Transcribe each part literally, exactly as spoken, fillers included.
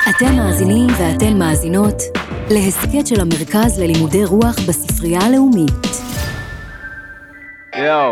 אתם מאזינים ואתן מאזינות להסכת של המרכז ללימודי רוח בספרייה הלאומית. יאו.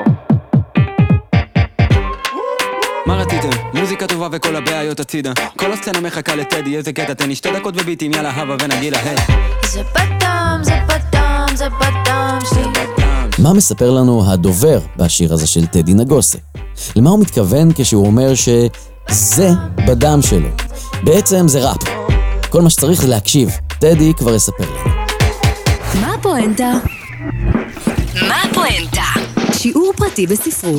מה רציתם? מוזיקה טובה וכל הבעיות הצידה. כל הסצנה מחכה לטדי, איזה קטע תן לי שתי דקות וביטים, יאללה הווה ונגילה, היי. זה פתם, זה פתם, זה פתם שלי. מה מספר לנו הדובר בשיר הזה של טדי נגוסה? למה הוא מתכוון כשהוא אומר שזה בדם שלו? בעצם זה ראפ. כל מה שצריך זה להקשיב. טדי כבר יספר לנו. מה הפואנטה? מה הפואנטה? שיעור פרטי בספרות.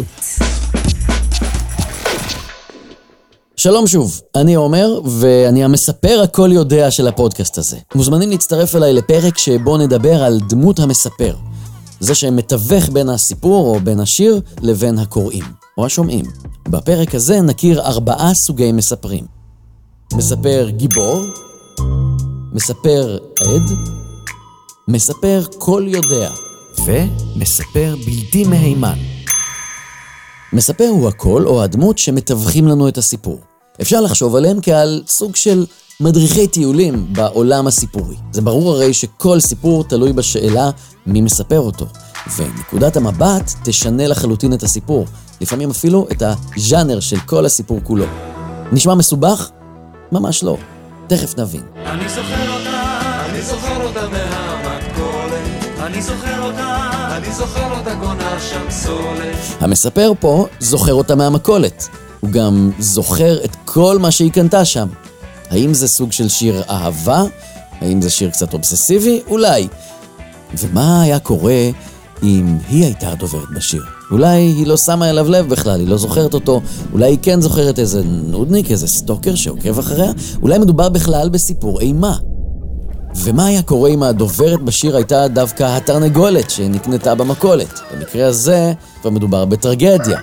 שלום שוב, אני עומר, ואני המספר הכל יודע של הפודקאסט הזה. מוזמנים להצטרף אליי לפרק שבו נדבר על דמות המספר. זה שמתווך בין הסיפור או בין השיר לבין הקוראים, או השומעים. בפרק הזה נכיר ארבעה סוגי מספרים. מספר גיבור, מספר עד, מספר כל יודע, ומספר בלתי מהימן. מספר הוא הכל או הדמות שמתווכים לנו את הסיפור. אפשר לחשוב עליהם כעל סוג של מדריכי טיולים בעולם הסיפורי. זה ברור הרי שכל סיפור תלוי בשאלה מי מספר אותו, ונקודת המבט תשנה לחלוטין את הסיפור, לפעמים אפילו את הז'אנר של כל הסיפור כולו. נשמע מסובך? ממש לא. תכף נבין. אני זוכר אותה, אני זוכר אותה מהמתכולת, אני זוכר אותה, אני זוכר אותה גונה שם סולת. המספר פה זוכר אותה מהמכולת. הוא גם זוכר את כל מה שהיא קנתה שם. האם זה סוג של שיר אהבה? האם זה שיר קצת אובססיבי? אולי. ומה היה קורה אם היא הייתה הדוברת בשיר? אולי היא לא שמה אליו לב בכלל, היא לא זוכרת אותו. אולי היא כן זוכרת איזה נודניק, איזה סטוקר שעוקב אחריה. אולי מדובר בכלל בסיפור אימה. ומה היה קורה אם הדוברת בשיר הייתה דווקא התרנגולת שנקנתה במכולת? במקרה הזה כבר מדובר בטרגדיה.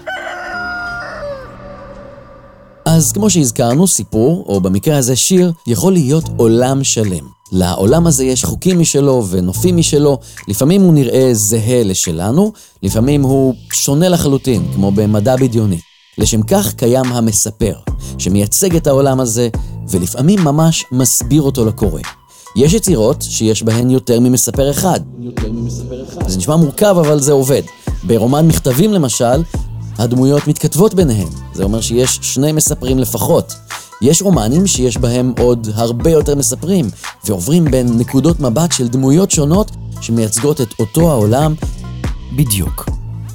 אז כמו שהזכרנו, סיפור, או במקרה הזה שיר, יכול להיות עולם שלם. לעולם הזה יש חוקים משלו ונופים משלו, לפעמים הוא נראה זהה לשלנו, לפעמים הוא שונה לחלוטין, כמו במדע בדיוני. לשם כך קיים המספר, שמייצג את העולם הזה, ולפעמים ממש מסביר אותו לקורא. יש יצירות שיש בהן יותר ממספר אחד. יותר ממספר אחד. זה נשמע מורכב, אבל זה עובד. ברומן מכתבים למשל, הדמויות מתכתבות ביניהן. זה אומר שיש שני מספרים לפחות. יש רומנים שיש בהם עוד הרבה יותר מספרים, ועוברים בין נקודות מבט של דמויות שונות שמייצגות את אותו העולם בדיוק.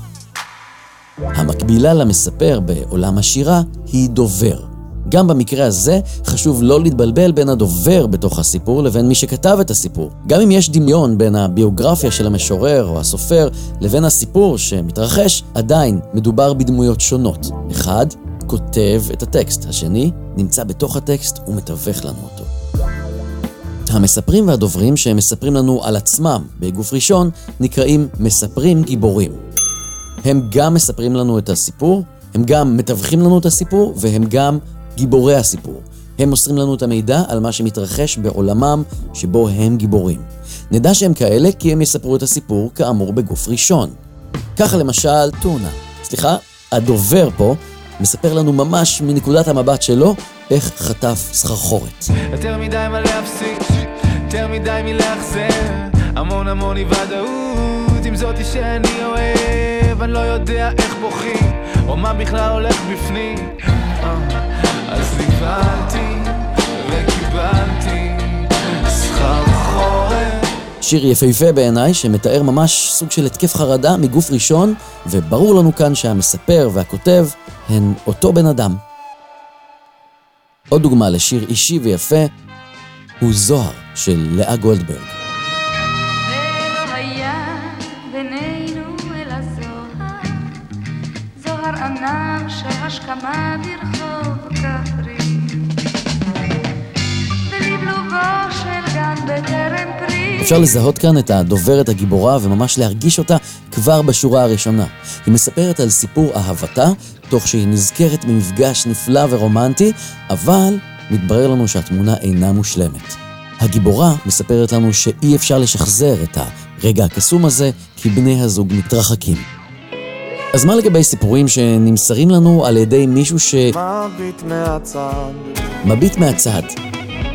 המקבילה למספר בעולם השירה היא דובר. גם במקרה הזה חשוב לא להתבלבל בין הדובר בתוך הסיפור לבין מי שכתב את הסיפור. גם אם יש דמיון בין הביוגרפיה של המשורר או הסופר לבין הסיפור שמתרחש, עדיין מדובר בדמויות שונות. אחד כותב את הטקסט, השני נמצא בתוך הטקסט ומתווך לנו אותו. המספרים והדוברים שהם מספרים לנו על עצמם בגוף ראשון נקראים מספרים גיבורים. הם גם מספרים לנו את הסיפור, הם גם מתווכים לנו את הסיפור, והם גם גיבורי הסיפור. הם מוסרים לנו את המידע על מה שמתרחש בעולמם שבו הם גיבורים. נדע שהם כאלה כי הם יספרו את הסיפור כאמור בגוף ראשון. ככה למשל טונה. סליחה, הדובר פה מספר לנו ממש מנקודת המבט שלו איך חטף סחרחורת. יותר מדי מה להפסיק, יותר מדי מלאכזר, המון המון אי ודאות עם זאתי שאני אוהב, אני לא יודע איך בוכים או מה בכלל הולך בפנים, אז נבלתי וקיבלתי סחרחורת. שיר יפהפה בעיניי שמתאר ממש סוג של התקף חרדה מגוף ראשון, וברור לנו כאן שהמספר והכותב הן אותו בן אדם. עוד דוגמה לשיר אישי ויפה הוא זוהר של לאה גולדברג. ולא היה בינינו אלא זוהר, זוהר ענן של השכמה ברחוב כפרי, בלבלובו של גן בטרם פרי. אפשר לזהות כאן את הדוברת הגיבורה וממש להרגיש אותה כבר בשורה הראשונה. היא מספרת על סיפור אהבתה, תוך שהיא נזכרת במפגש נפלא ורומנטי, אבל מתברר לנו שהתמונה אינה מושלמת. הגיבורה מספרת לנו שאי אפשר לשחזר את הרגע הקסום הזה, כי בני הזוג מתרחקים. אז מה לגבי סיפורים שנמסרים לנו על ידי מישהו ש... מביט מהצד. מביט מהצד.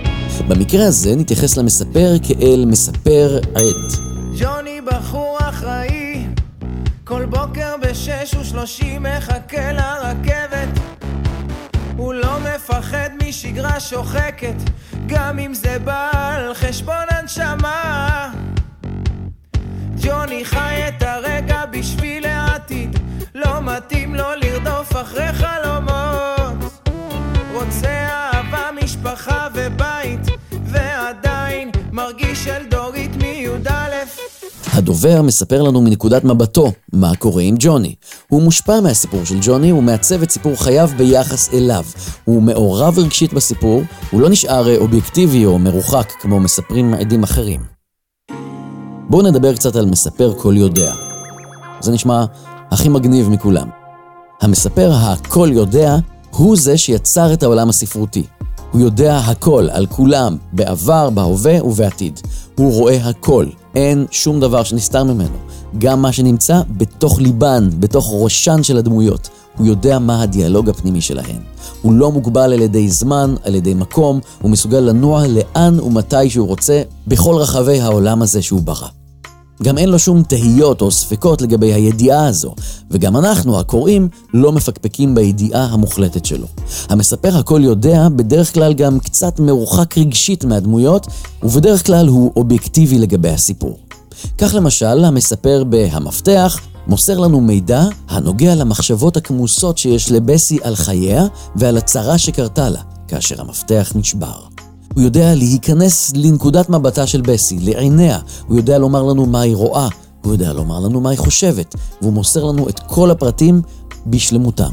במקרה הזה נתייחס למספר כאל מספר עד. ג'וני בחור אחראי, כל בוקר בשש ושלושים מחכה לרכבת. הוא לא מפחד משגרה שוחקת, גם אם זה בא על חשבון הנשמה. ג'וני חי את הרגע בשביל העתיד, לא מתאים לו לרדוף אחרי חלומות. רוצה אהבה, משפחה ובית, ועדיין מרגיש אלדורית מי"א. הדובר מספר לנו מנקודת מבטו מה קורה עם ג'וני. הוא מושפע מהסיפור של ג'וני, הוא מעצב את סיפור חייו ביחס אליו. הוא מעורב רגשית בסיפור, הוא לא נשאר אובייקטיבי או מרוחק כמו מספרים עדים אחרים. בואו נדבר קצת על מספר כל יודע. זה נשמע הכי מגניב מכולם. המספר הכל יודע הוא זה שיצר את העולם הספרותי. הוא יודע הכל על כולם, בעבר, בהווה ובעתיד. הוא רואה הכל, אין שום דבר שנסתר ממנו. גם מה שנמצא בתוך ליבן, בתוך ראשן של הדמויות. הוא יודע מה הדיאלוג הפנימי שלהן. הוא לא מוגבל על ידי זמן, על ידי מקום, הוא מסוגל לנוע לאן ומתי שהוא רוצה, בכל רחבי העולם הזה שהוא ברא. גם אין לו שום תהיות או ספקות לגבי הידיעה הזו, וגם אנחנו, הקוראים, לא מפקפקים בידיעה המוחלטת שלו. המספר הכל יודע בדרך כלל גם קצת מרוחק רגשית מהדמויות, ובדרך כלל הוא אובייקטיבי לגבי הסיפור. כך למשל, המספר בהמפתח מוסר לנו מידע הנוגע למחשבות הכמוסות שיש לבסי על חייה ועל הצרה שקרתה לה, כאשר המפתח נשבר. הוא יודע להיכנס לנקודת מבטה של בסי, לעיניה. הוא יודע לומר לנו מה היא רואה, הוא יודע לומר לנו מה היא חושבת, והוא מוסר לנו את כל הפרטים בשלמותם.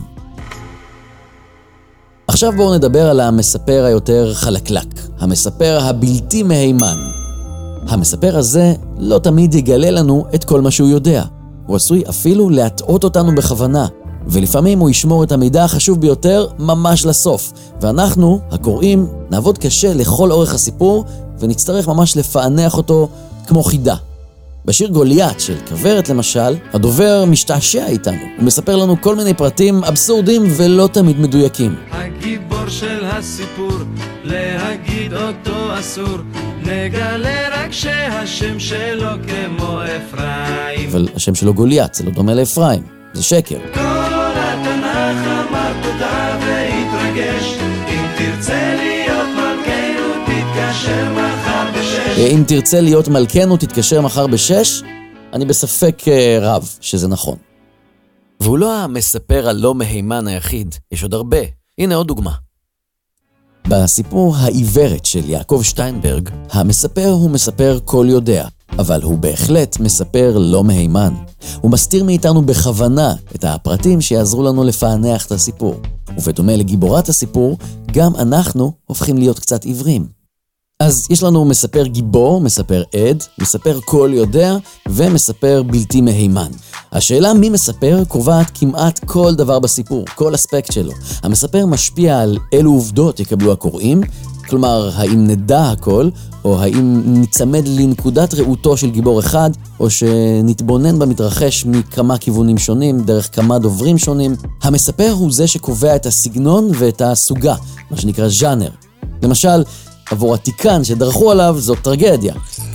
עכשיו בואו נדבר על המספר היותר חלקלק, המספר הבלתי מהימן. המספר הזה לא תמיד יגלה לנו את כל מה שהוא יודע. הוא עשוי אפילו להטעות אותנו בכוונה, ולפעמים הוא ישמור את המידע החשוב ביותר ממש לסוף. ואנחנו, הקוראים, נעבוד קשה לכל אורך הסיפור, ונצטרך ממש לפענח אותו כמו חידה. בשיר גוליית של כברת למשל, הדובר משתעשע איתנו. הוא מספר לנו כל מיני פרטים אבסורדים ולא תמיד מדויקים. הגיבור של הסיפור, להגיד אותו אסור, נגלה רק שהשם שלו כמו אפרים. אבל השם שלו גוליית, זה לא דומה לאפרים. זה שקר. כל התנ"ך אמר תודה והתרגש, אם תרצה להיות מלכנו תתקשר מחר בשש. אם תרצה להיות מלכנו תתקשר מחר בשש, אני בספק רב שזה נכון. והוא לא המספר הלא מהימן היחיד, יש עוד הרבה. הנה עוד דוגמה. בסיפור העיוורת של יעקב שטיינברג, המספר הוא מספר כל יודע, אבל הוא בהחלט מספר לא מהימן. הוא מסתיר מאיתנו בכוונה את הפרטים שיעזרו לנו לפענח את הסיפור. ובדומה לגיבורת הסיפור, גם אנחנו הופכים להיות קצת עיוורים. אז יש לנו מספר גיבור, מספר עד, מספר כל יודע ומספר בלתי מהימן. השאלה מי מספר קובעת כמעט כל דבר בסיפור, כל אספקט שלו. המספר משפיע על אילו עובדות יקבלו הקוראים, כלומר, האם נדע הכל, או האם נצמד לנקודת ראותו של גיבור אחד, או שנתבונן במתרחש מכמה כיוונים שונים, דרך כמה דוברים שונים. המספר הוא זה שקובע את הסגנון ואת הסוגה, מה שנקרא ז'אנר. למשל, עבור התיקן שדרכו עליו זו טרגדיה.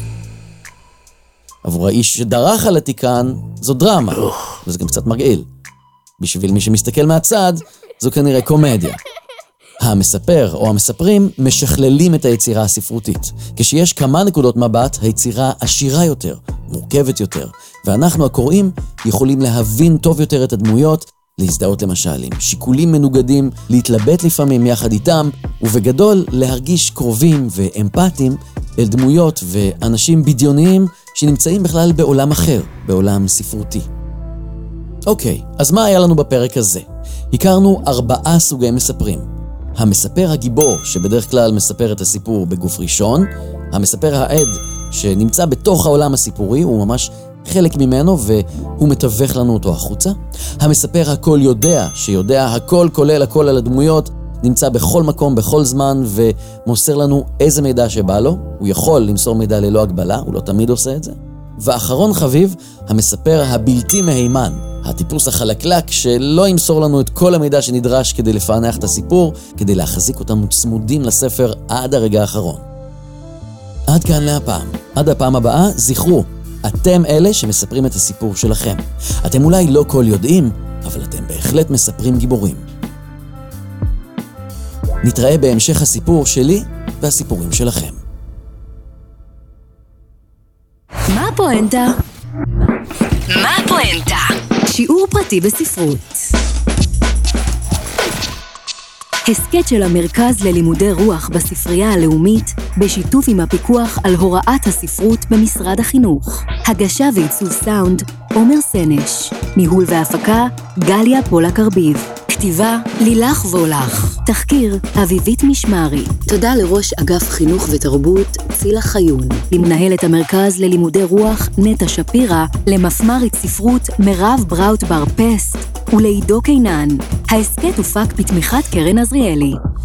עבור האיש שדרך על התיקן זו דרמה, וזה גם קצת מגעיל. בשביל מי שמסתכל מהצד, זו כנראה קומדיה. המספר או המספרים משכללים את היצירה הספרותית. כשיש כמה נקודות מבט, היצירה עשירה יותר, מורכבת יותר, ואנחנו הקוראים יכולים להבין טוב יותר את הדמויות, להזדהות למשל עם שיקולים מנוגדים, להתלבט לפעמים יחד איתם, ובגדול להרגיש קרובים ואמפתיים אל דמויות ואנשים בדיוניים שנמצאים בכלל בעולם אחר, בעולם ספרותי. אוקיי, אז מה היה לנו בפרק הזה? הכרנו ארבעה סוגי מספרים. המספר הגיבור, שבדרך כלל מספר את הסיפור בגוף ראשון, המספר העד, שנמצא בתוך העולם הסיפורי, הוא ממש חלק ממנו והוא מתווך לנו אותו החוצה. המספר הכל יודע, שיודע הכל כולל הכל על הדמויות, נמצא בכל מקום, בכל זמן, ומוסר לנו איזה מידע שבא לו. הוא יכול למסור מידע ללא הגבלה, הוא לא תמיד עושה את זה. ואחרון חביב, המספר הבלתי מהימן, הטיפוס החלקלק שלא ימסור לנו את כל המידע שנדרש כדי לפענח את הסיפור, כדי להחזיק אותנו צמודים לספר עד הרגע האחרון. עד כאן להפעם. עד הפעם הבאה, זכרו, אתם אלה שמספרים את הסיפור שלכם. אתם אולי לא כל יודעים, אבל אתם בהחלט מספרים גיבורים. נתראה בהמשך הסיפור שלי והסיפורים שלכם. מה הפואנטה? מה הפואנטה? שיעור פרטי בספרות. הסקט של המרכז ללימודי רוח בספרייה הלאומית, בשיתוף עם הפיקוח על הוראת הספרות במשרד החינוך. הגשה ועיצוב סאונד, עומר סנש. ניהול והפקה, גליה פולה קרביב. כתיבה, לילך וולך. תחקיר, אביבית משמרי. תודה לראש אגף חינוך ותרבות, צילה חיון. למנהלת המרכז ללימודי רוח, נטע שפירה. למפמ"רית ספרות, מירב בראוט בר פסט. ולעידו קינן. ההסקט הופק בתמיכת קרן עזריאלי.